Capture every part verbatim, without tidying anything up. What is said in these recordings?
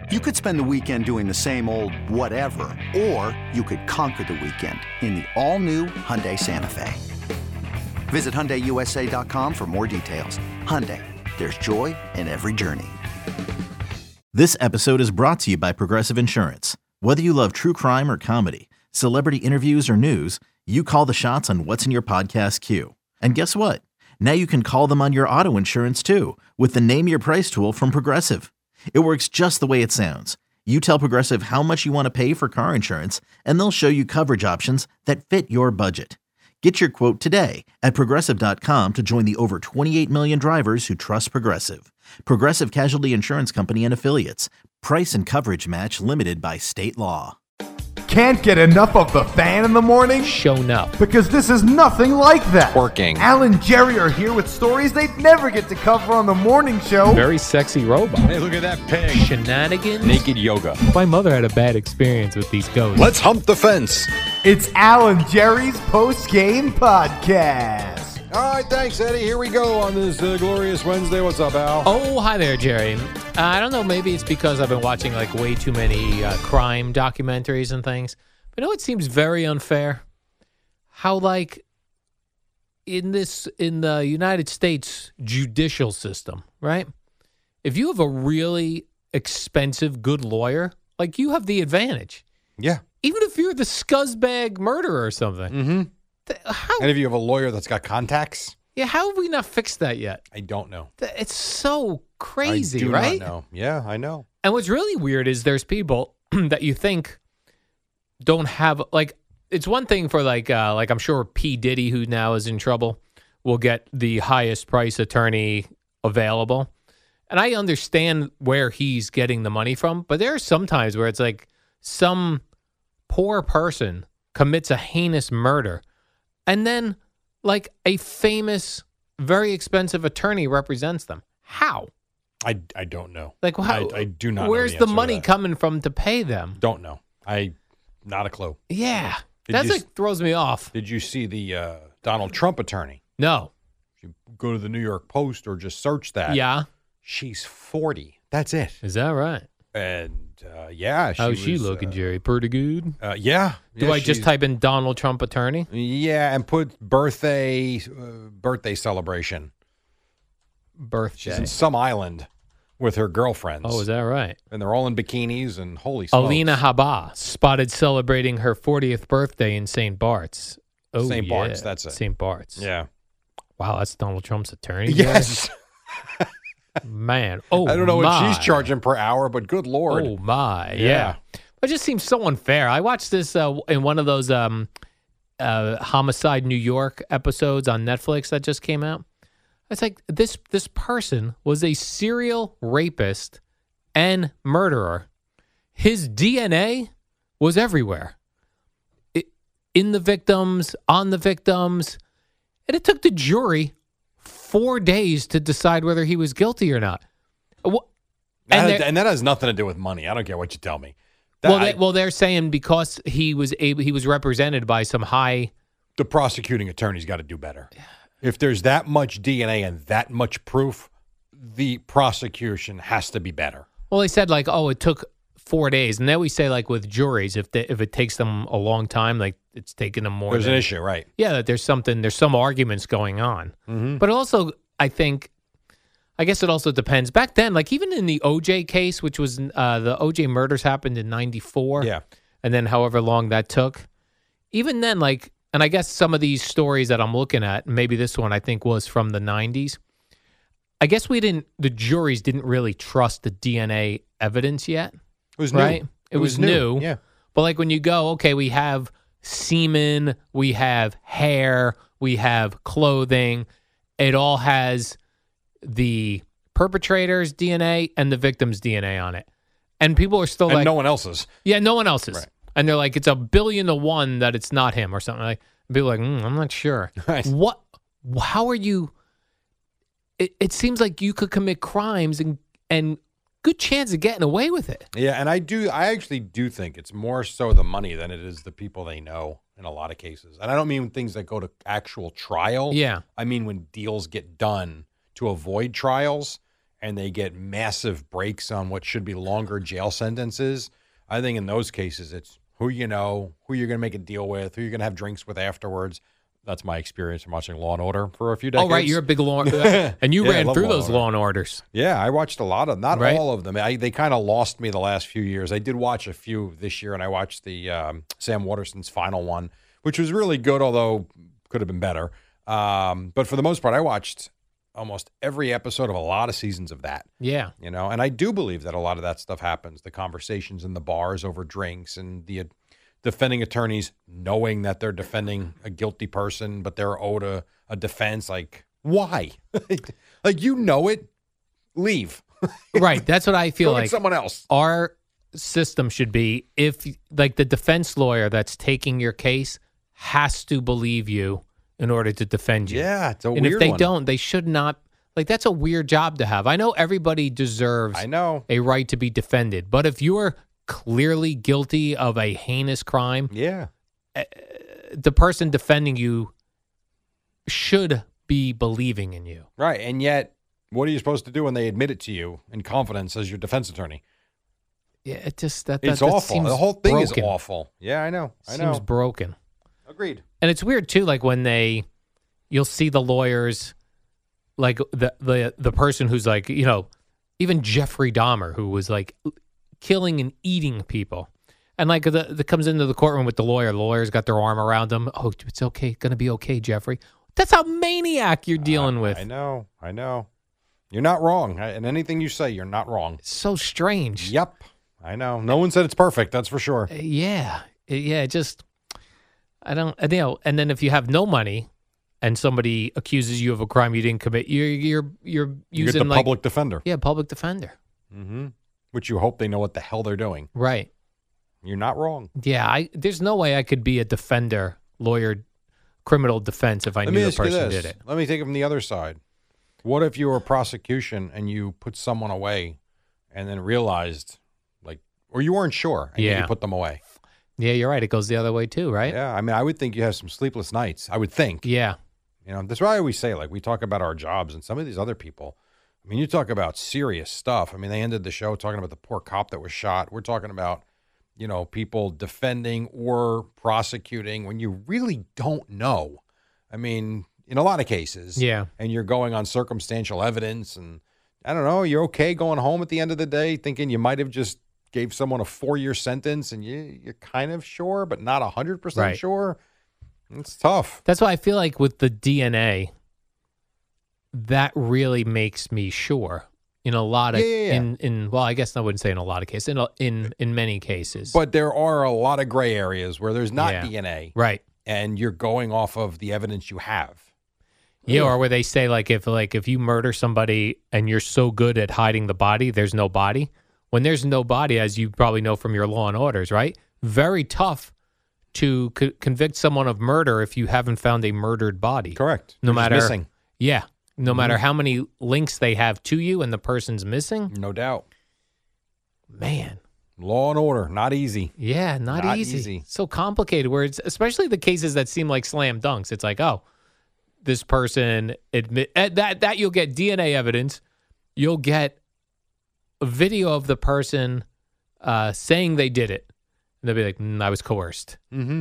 You could spend the weekend doing the same old whatever, or you could conquer the weekend in the all-new Hyundai Santa Fe. Visit Hyundai U S A dot com for more details. Hyundai, there's joy in every journey. This episode is brought to you by Progressive Insurance. Whether you love true crime or comedy, celebrity interviews or news, you call the shots on what's in your podcast queue. And guess what? Now you can call them on your auto insurance too with the Name Your Price tool from Progressive. It works just the way it sounds. You tell Progressive how much you want to pay for car insurance, and they'll show you coverage options that fit your budget. Get your quote today at Progressive dot com to join the over twenty-eight million drivers who trust Progressive. Progressive Casualty Insurance Company and Affiliates. Price and coverage match limited by state law. Can't get enough of the Fan in the morning? Shown up. Because this is nothing like that. Working. Al and Jerry are here with stories they'd never get to cover on the morning show. Very sexy robot. Hey, look at that pig. Shenanigans. Naked yoga. My mother had a bad experience with these ghosts. Let's hump the fence. It's Al and Jerry's post-game podcast. All right, thanks, Eddie. Here we go on this uh, glorious Wednesday. What's up, Al? Oh, hi there, Jerry. Uh, I don't know, maybe it's because I've been watching like way too many uh, crime documentaries and things. But you know, it seems very unfair how like in this, in the United States judicial system, right? If you have a really expensive, good lawyer, like you have the advantage. Yeah. Even if you're the scuzzbag murderer or something. Mm-hmm. Th- How? And if you have a lawyer that's got contacts? Yeah, how have we not fixed that yet? I don't know. Th- It's so crazy, I do right? not know. Yeah, I know. And what's really weird is there's people that you think don't have, like, it's one thing for like, uh, like I'm sure P. Diddy, who now is in trouble, will get the highest price attorney available. And I understand where he's getting the money from, but there are some times where it's like some poor person commits a heinous murder, and then like a famous, very expensive attorney represents them. How? I, I don't know. Like, how? I, I do not know Where's the the answer to money that. coming from to pay them? Don't know. I, not a clue. Yeah. Did That's you like throws me off. Did you see the uh, Donald Trump attorney? No. If you go to the New York Post or just search that. Yeah. She's forty. That's it. Is that right? And uh, yeah. She How's she was, looking, uh, Jerry? Pretty good. Uh, yeah. Do Yeah, I just she's- type in Donald Trump attorney? Yeah, and put birthday uh, birthday celebration. Birthday. She's in some island with her girlfriends. Oh, is that right? And they're all in bikinis and holy smokes. Alina Habba spotted celebrating her fortieth birthday in Saint Bart's. Oh, Saint yeah. Bart's, that's it. Saint Bart's. Yeah. Wow, that's Donald Trump's attorney. Jerry? Yes. Man. Oh, I don't know my. what she's charging per hour, but good Lord. Oh, my. Yeah. Yeah. It just seems so unfair. I watched this uh, in one of those um, uh, Homicide New York episodes on Netflix that just came out. It's like this this person was a serial rapist and murderer. His D N A was everywhere. It, in the victims, on the victims. And it took the jury four days to decide whether he was guilty or not. Wh- That and has- they're- and that has nothing to do with money. I don't care what you tell me. That, well, I- they, well, they're saying because he was able, he was represented by some high. the prosecuting attorney's got to do better. If there's that much D N A and that much proof, the prosecution has to be better. Well, they said like, oh, it took four days, and then we say like with juries, if they, if it takes them a long time, like it's taking them more. There's than, an issue, right? Yeah, that there's something, there's some arguments going on, Mm-hmm. but also I think, I guess it also depends. Back then, like even in the O J case, which was uh, the O J murders happened in ninety-four, Yeah. and then however long that took, even then, like. And I guess some of these stories that I'm looking at, maybe this one I think was from the nineties. I guess we didn't, the juries didn't really trust the D N A evidence yet. It was right? new. It, was, new. Yeah. But like when you go, okay, we have semen, we have hair, we have clothing. It all has the perpetrator's D N A and the victim's D N A on it. And people are still And like, no one else's. yeah, no one else's. Right. And they're like, it's a billion to one that it's not him or something. Like people are like, mm, I'm not sure. Right. What? How are you? It, it seems like you could commit crimes and and good chance of getting away with it. Yeah, and I do. I actually do think it's more so the money than it is the people they know in a lot of cases. And I don't mean things that go to actual trial. Yeah. I mean when deals get done to avoid trials, and they get massive breaks on what should be longer jail sentences, I think in those cases it's who you know, who you're going to make a deal with, who you're going to have drinks with afterwards. That's my experience from watching Law and Order for a few decades. Oh, right. You're a big Law uh, and you Yeah, I ran love through Law and those Order. Law and Orders. Yeah, I watched a lot of, not Right. all of them. I, they kind of lost me the last few years. I did watch a few this year, and I watched the um, Sam Waterston's final one, which was really good, although could have been better. Um, but for the most part, I watched almost every episode of a lot of seasons of that. Yeah. You know, and I do believe that a lot of that stuff happens. The conversations in the bars over drinks and the uh, defending attorneys knowing that they're defending a guilty person, but they're owed a, a defense. Like, why? Like, you know it. Leave. Right. That's what I feel Go with like. someone else. Our system should be if, like, the defense lawyer that's taking your case has to believe you in order to defend you. Yeah, it's a and weird if they one. don't, they should not. Like, that's a weird job to have. I know everybody deserves I know. a right to be defended, but if you're clearly guilty of a heinous crime, Yeah. the person defending you should be believing in you. Right. And yet, what are you supposed to do when they admit it to you in confidence as your defense attorney? Yeah, it just that, that It's that awful. seems The whole thing broken. is awful. Yeah, I know. I Seems know. broken. Agreed. And it's weird too, like when they, you'll see the lawyers, like the the the person who's like, you know, even Jeffrey Dahmer, who was like killing and eating people, and like the, the comes into the courtroom with the lawyer. The lawyer's got their arm around him. Oh, it's okay, gonna be okay, Jeffrey. That's a maniac you're dealing I, with. I know. I know. You're not wrong. And anything you say, you're not wrong. It's so strange. Yep. I know. No one said it's perfect. That's for sure. Uh, Yeah, Uh, yeah. It just, I don't, uh, you know. And then if you have no money, and somebody accuses you of a crime you didn't commit, you're you're you're You using get the like public defender, yeah, public defender. mm-hmm. which you hope they know what the hell they're doing. Right. You're not wrong. Yeah, I there's no way I could be a defender, lawyer, criminal defense if I Let knew me the ask you person this. did it. Let me take it from the other side. What if you were a prosecution and you put someone away and then realized, like, or you weren't sure and Yeah. you put them away? Yeah, you're right. It goes the other way too, right? Yeah. I mean, I would think you have some sleepless nights. I would think. Yeah. You know, that's why I always say, like, we talk about our jobs and some of these other people. I mean, you talk about serious stuff. I mean, they ended the show talking about the poor cop that was shot. We're talking about, you know, people defending or prosecuting when you really don't know. I mean, in a lot of cases. Yeah. And you're going on circumstantial evidence. And I don't know, you're okay going home at the end of the day thinking you might have just gave someone a four-year sentence and you, you're kind of sure, but not one hundred percent Right. sure. It's tough. That's why I feel like with the D N A, that really makes me sure in a lot of Yeah, yeah, yeah. in in well, I guess I wouldn't say in a lot of cases, in a, in in many cases. But there are a lot of gray areas where there's not Yeah. D N A, right. and you're going off of the evidence you have. Yeah, or where they say like if like if you murder somebody and you're so good at hiding the body, there's no body. When there's no body, as you probably know from your Law and Orders, right? Very tough to co- convict someone of murder if you haven't found a murdered body. Correct. No You're just matter missing, Yeah, no matter how many links they have to you and the person's missing. no doubt. Man, Law and order, not easy. yeah, not, Not easy. easy. So complicated. Where it's especially the cases that seem like slam dunks. It's like, oh, this person admit eh, that that you'll get D N A evidence. You'll get a video of the person uh, saying they did it. And they'll be like, mm, I was coerced. Mm-hmm.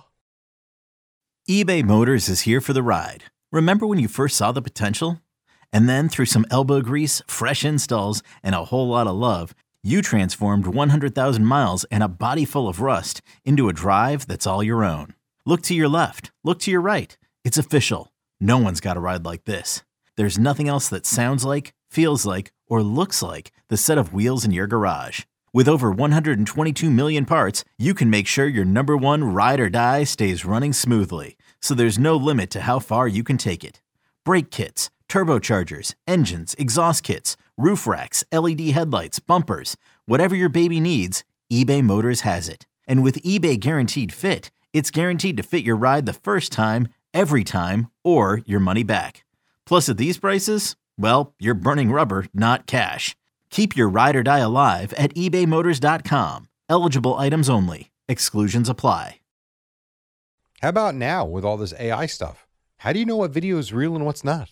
eBay Motors is here for the ride. Remember when you first saw the potential? And then through some elbow grease, fresh installs, and a whole lot of love, you transformed one hundred thousand miles and a body full of rust into a drive that's all your own. Look to your left. Look to your right. It's official. No one's got a ride like this. There's nothing else that sounds like, feels like, or looks like the set of wheels in your garage. With over one hundred twenty-two million parts, you can make sure your number one ride or die stays running smoothly. So there's no limit to how far you can take it. Brake kits, turbochargers, engines, exhaust kits, roof racks, L E D headlights, bumpers, whatever your baby needs, eBay Motors has it. And with eBay Guaranteed Fit, it's guaranteed to fit your ride the first time, every time, or your money back. Plus at these prices, well, you're burning rubber, not cash. Keep your ride or die alive at ebay motors dot com. Eligible items only. Exclusions apply. How about now with all this A I stuff? How do you know what video is real and what's not?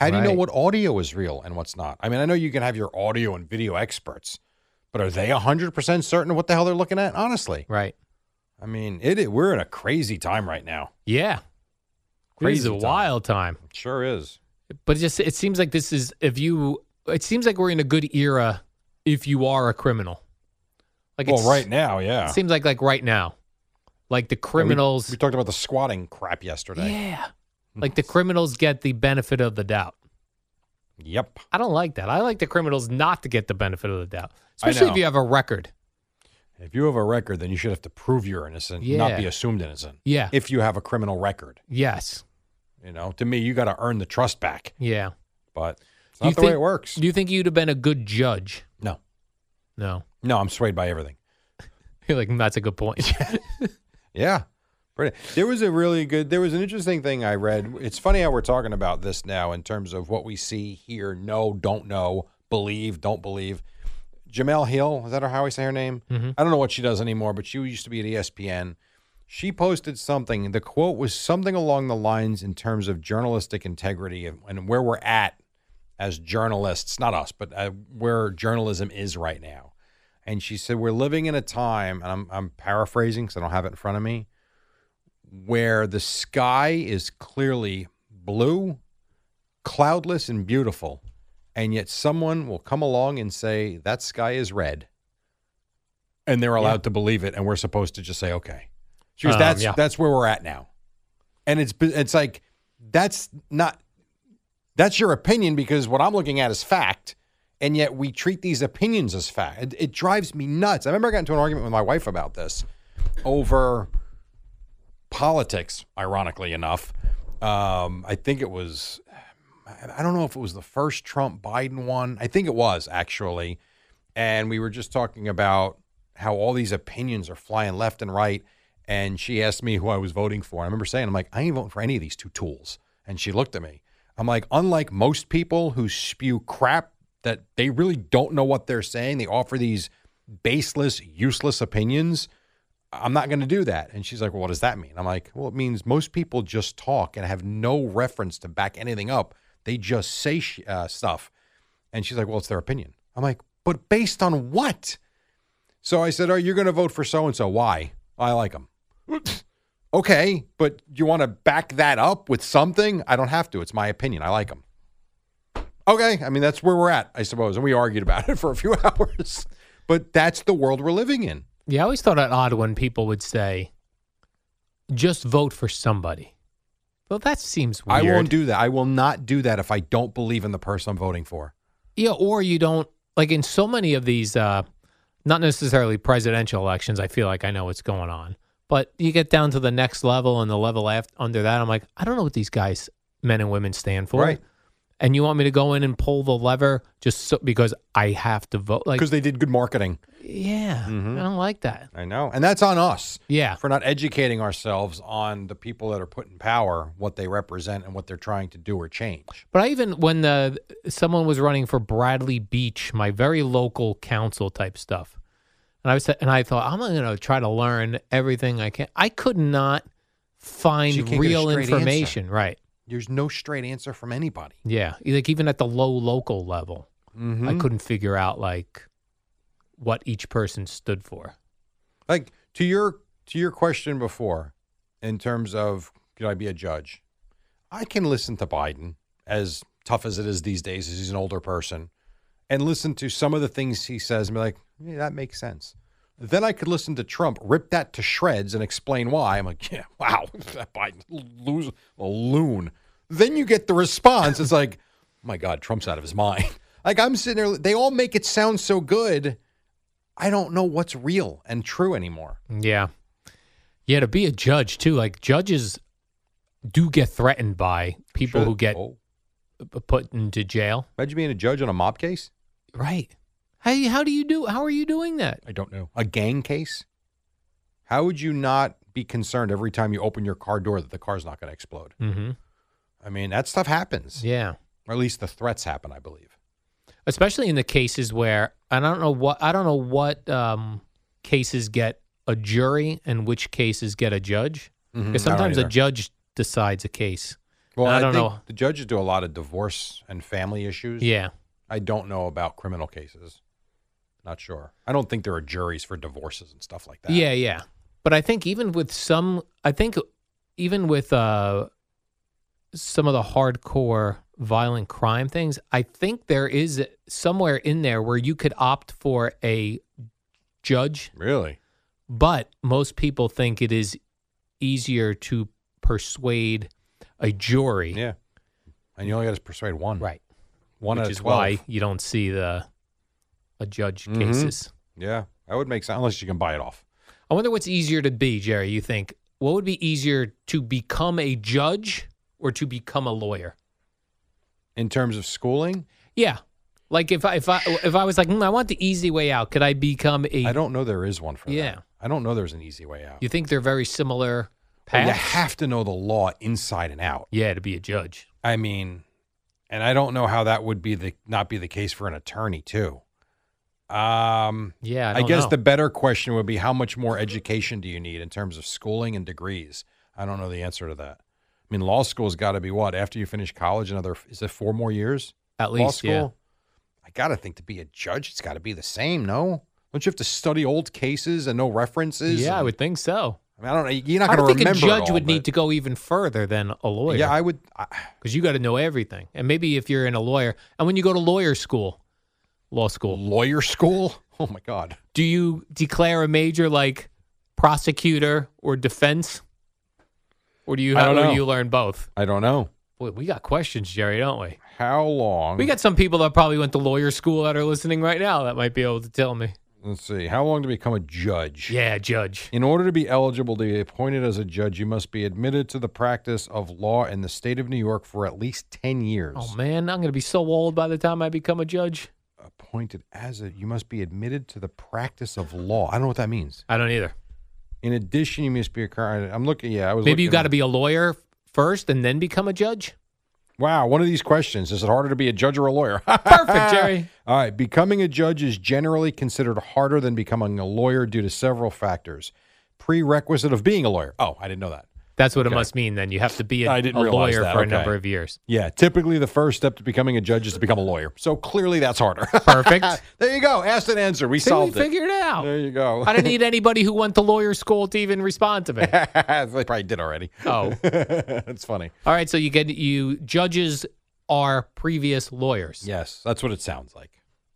How do you know Right. what audio is real and what's not? I mean, I know you can have your audio and video experts, but are they one hundred percent certain of what the hell they're looking at? Honestly. Right. I mean, it, it we're in a crazy time right now. Yeah. Crazy This is a time. wild time. It sure is. But it just it seems like this is if you it seems like we're in a good era if you are a criminal. Like Well, it's, right now, yeah. It seems like like right now. Like the Yeah, we- criminals we, talked about the squatting crap yesterday. Yeah. Like the criminals get the benefit of the doubt. Yep. I don't like that. I like the criminals not to get the benefit of the doubt. I Especially know. if you have a record. If you have a record, then you should have to prove you're innocent, Yeah. not be assumed innocent. Yeah. If you have a criminal record, Yes. you know, to me, you got to earn the trust back. Yeah. But it's Do you not the way think- it works. Do you think you'd have been a good judge? No, No. no, I'm swayed by everything. You're like, that's a good point. Yeah. Pretty. There was a really good, there was an interesting thing I read. It's funny how we're talking about this now in terms of what we see, hear, know, don't know, believe, don't believe. Jamel Hill, is that how I say her name? Mhm. I don't know what she does anymore, but she used to be at E S P N. She posted something. The quote was something along the lines in terms of journalistic integrity and, and where we're at as journalists, not us, but uh, where journalism is right now. And she said, we're living in a time, and I'm, I'm paraphrasing because I don't have it in front of me, where the sky is clearly blue, cloudless, and beautiful, and yet someone will come along and say, that sky is red. And they're allowed Yeah. to believe it, and we're supposed to just say, okay. She goes, Um, that's, yeah. that's where we're at now. And it's it's like, that's not, that's your opinion because what I'm looking at is fact, and yet we treat these opinions as fact. It, it drives me nuts. I remember I got into an argument with my wife about this over politics, ironically enough. Um, I think it was, I don't know if it was the first Trump Biden one. I think it was actually. And we were just talking about how all these opinions are flying left and right. And she asked me who I was voting for. I remember saying, I'm like, I ain't voting for any of these two tools. And she looked at me. I'm like, unlike most people who spew crap that they really don't know what they're saying, they offer these baseless, useless opinions. I'm not going to do that. And she's like, well, what does that mean? I'm like, well, it means most people just talk and have no reference to back anything up. They just say sh- uh, stuff. And she's like, well, it's their opinion. I'm like, but based on what? So I said, oh, you're going to vote for so-and-so. Why? I like them. Okay, but you want to back that up with something? I don't have to. It's my opinion. I like them. Okay, I mean, that's where we're at, I suppose. And we argued about it for a few hours. But that's the world we're living in. Yeah, I always thought it odd when people would say, just vote for somebody. Well, that seems weird. I won't do that. I will not do that if I don't believe in the person I'm voting for. Yeah, or you don't, like in so many of these, uh, not necessarily presidential elections, I feel like I know what's going on. But you get down to the next level and the level after, under that, I'm like, I don't know what these guys, men and women, stand for. Right. And you want me to go in and pull the lever just so, because I have to vote? Like, Because they did good marketing. yeah, Mhm. I don't like that. I know. And that's on us Yeah. for not educating ourselves on the people that are put in power, what they represent, and what they're trying to do or change. But I even, when the, someone was running for Bradley Beach, my very local council type stuff, and I was, and I thought, I'm going to try to learn everything I can. I could not find You can't get a real straight information. Right. There's no straight answer from anybody. Yeah. Like even at the low local level, Mm-hmm. I couldn't figure out like what each person stood for. Like to your to your question before, in terms of could I be a judge? I can listen to Biden, as tough as it is these days, as he's an older person, and listen to some of the things he says and be like, yeah, that makes sense. Then I could listen to Trump, rip that to shreds, and explain why. I'm like, yeah, wow, that Biden lose a loon. Then you get the response. It's like, oh my God, Trump's out of his mind. Like I'm sitting there, they all make it sound so good. I don't know what's real and true anymore. Yeah. Yeah. To be a judge too, like judges do get threatened by people Sure. who get Oh, p- put into jail. imagine being a judge on a mob case. Right. How, how do you do, how are you doing that? I don't know. A gang case? How would you not be concerned every time you open your car door that the car's not going to explode? Mm-hmm. I mean, that stuff happens. Yeah. Or at least the threats happen, I believe. Especially in the cases where, and I don't know what, I don't know what um, cases get a jury and which cases get a judge. Mhm. Because I don't sometimes a either. judge decides a case Well, I I, don't think know. the judges do a lot of divorce and family issues. Yeah. I don't know about criminal cases. Not sure. I don't think there are juries for divorces and stuff like that. Yeah, yeah. But I think even with some, I think even with uh, some of the hardcore violent crime things, I think there is somewhere in there where you could opt for a judge, Really? but most people think it is easier to persuade a jury. Yeah. And you only got to persuade one. Right. One Which out of is twelve. why you don't see the a judge Mhm. cases. Yeah. That would make sense, unless you can buy it off. I wonder what's easier to be, Jerry. You think what would be easier to become a judge or to become a lawyer? In terms of schooling, Yeah, like if I if I if I was like, hmm, I want the easy way out, could I become a? I don't know there is one for Yeah. that. I don't know there's an easy way out. You think they're very similar Well, paths? you have to know the law inside and out. Yeah, to be a judge. I mean, and I don't know how that would be the not be the case for an attorney too. Um, Yeah, I, I, don't guess know. the better question would be how much more education do you need in terms of schooling and degrees? I don't know the answer to that. I mean, law school's got to be what after you finish college? Another is it four more years? At law least, school. yeah. I got to think to be a judge, it's got to be the same. No, don't you have to study old cases and know references? Yeah, I and- would think so. I mean, I don't know. You're not I going would to think remember. a it judge all, would need but- to go even further than a lawyer. Yeah, I would. I, because you got to know everything. And maybe if you're in a lawyer, and when you go to lawyer school, law school, lawyer school. Oh my God. do you declare a major like prosecutor or defense, or do you I have, don't or know. do you learn both? I don't know. Boy, we got questions, Jerry, don't we? How long? We got some people that probably went to lawyer school that are listening right now that might be able to tell me. Let's see. How long to become a judge? Yeah, judge. In order to be eligible to be appointed as a judge, you must be admitted to the practice of law in the state of New York for at least ten years. Oh man, I'm gonna be so old by the time I become a judge. Appointed as a, you must be admitted to the practice of law. I don't know what that means. I don't either. In addition, you must be a current. I'm looking. Yeah, I was. Maybe you looking- got to be a lawyer first and then become a judge. Wow, one of these questions. Is it harder to be a judge or a lawyer? Perfect, Jerry. All right. Becoming a judge is generally considered harder than becoming a lawyer due to several factors. Prerequisite of being a lawyer. Oh, I didn't know that. That's what Okay. it must mean. Then you have to be a, I didn't a realize lawyer that. for a Okay. number of years. Yeah. Typically, the first step to becoming a judge is to become a lawyer. So clearly that's harder. Perfect. There you go. Asked and answered. We See, solved we it. figured it out. There you go. I didn't need anybody who went to lawyer school to even respond to me. They probably did already. Oh, That's funny. all right. So you get you judges are previous lawyers. Yes, that's what it sounds like.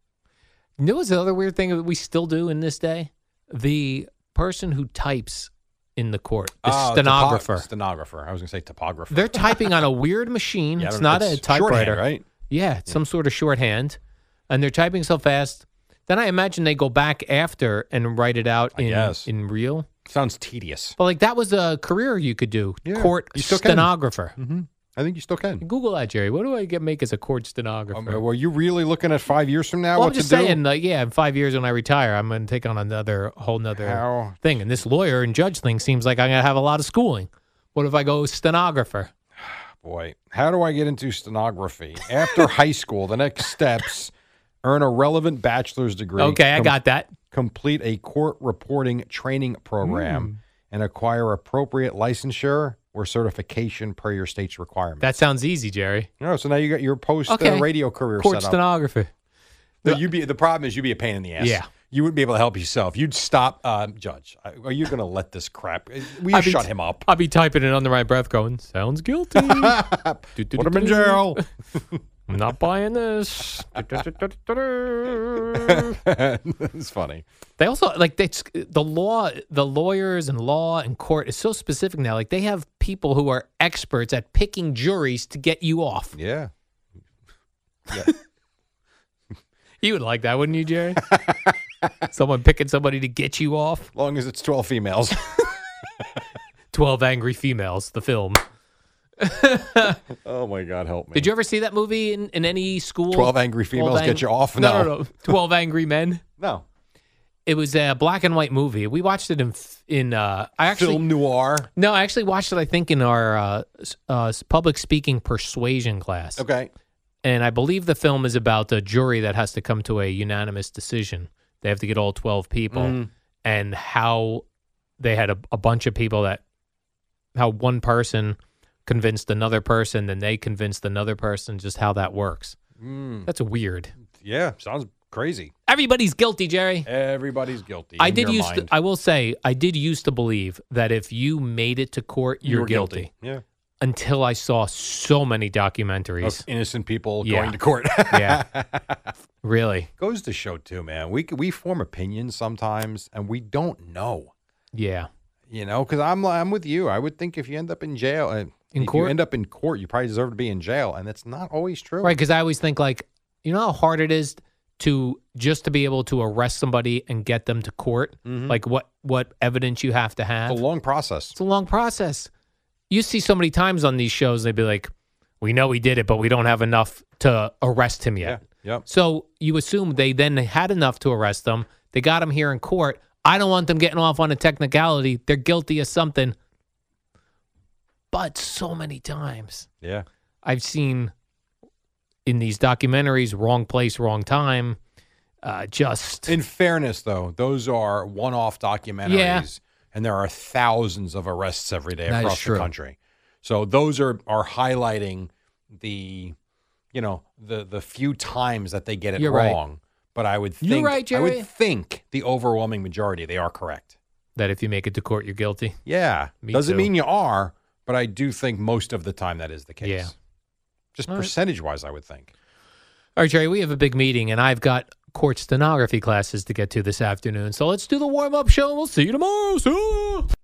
You know what's the other weird thing that we still do in this day? The person who types in the court, the Oh, stenographer. topo- stenographer. I was going to say topographer. They're typing on a weird machine. Yeah, I it's don't- not a it's typewriter, shorthand, right? Yeah, it's some sort of shorthand, and they're typing so fast. Then I imagine they go back after and write it out I in guess. in real. Sounds tedious. But like that was a career you could do. Yeah, Court you still can. stenographer. Mm-hmm. I think you still can. Google that, Jerry. What do I get make as a court stenographer? Um, were you really looking at five years from now? well, what I'm just to do? saying, like, yeah, in five years when I retire, I'm going to take on another whole nother How? thing. And this lawyer and judge thing seems like I'm going to have a lot of schooling. What if I go stenographer? Boy, how do I get into stenography? After high school, the next steps: earn a relevant bachelor's degree. Okay, I com- got that. Complete a court reporting training program, Hmm. and acquire appropriate licensure or certification per your state's requirements. That sounds easy, Jerry. No, so now you got your post Okay. uh, radio career Court set up. stenographer. No, you'd be, the problem is you'd be a pain in the ass. Yeah. You wouldn't be able to help yourself. You'd stop, uh, Judge. Are you going to let this crap? Will you I'd be shut t- him up? I'll be typing it under my breath going, sounds guilty. Put him in jail. I'm not buying this. It's funny. They also like it's the law, the lawyers and law and court is so specific now. Like they have people who are experts at picking juries to get you off. Yeah. Yeah. You would like that, wouldn't you, Jerry? Someone picking somebody to get you off. As long as it's twelve females. twelve Angry Females, the film. Oh, my God, help me. Did you ever see that movie in, in any school? twelve Angry Females Ang- get you off? No, No. no, no. twelve Angry Men. No. It was a black and white movie. We watched it in in. Uh, I actually Film noir. no, I actually watched it. I think in our uh, s- uh, public speaking persuasion class. Okay. And I believe the film is about a jury that has to come to a unanimous decision. They have to get all twelve people, Mm. and how they had a, a bunch of people that how one person convinced another person, then they convinced another person, just how that works. Mm. That's weird. Yeah, sounds crazy. Everybody's guilty, Jerry. Everybody's guilty. I in did your used mind. to, I will say, I did used to believe that if you made it to court, You you're were guilty. Yeah. Until I saw so many documentaries. Of innocent people Yeah. going to court. Yeah. Really? Goes to show too, man. We we form opinions sometimes, and we don't know. Yeah. You know, because I'm I'm with you. I would think if you end up in jail, uh, In if court? you end up in court, you probably deserve to be in jail, and that's not always true. Right, because I always think like, you know how hard it is to just to be able to arrest somebody and get them to court? Like what what evidence you have to have? It's a long process. It's a long process. You see so many times on these shows, they'd be like, we know he did it, but we don't have enough to arrest him yet. Yeah. Yep. So you assume they then had enough to arrest them. They got him here in court. I don't want them getting off on a technicality. They're guilty of something. But so many times Yeah. I've seen in these documentaries, wrong place, wrong time. Uh, just In fairness, though, those are one-off documentaries, Yeah. and there are thousands of arrests every day That is across true. the country. So those are are highlighting the, you know, the the few times that they get it You're right. wrong. But I would think You're right, I Jerry. would think the overwhelming majority they are correct. that if you make it to court, you're guilty. Yeah, Me doesn't too. mean you are, but I do think most of the time that is the case. Yeah. Just All right. percentage-wise, I would think. All right, Jerry, we have a big meeting, and I've got court stenography classes to get to this afternoon. So let's do the warm-up show, and we'll see you tomorrow. See ya.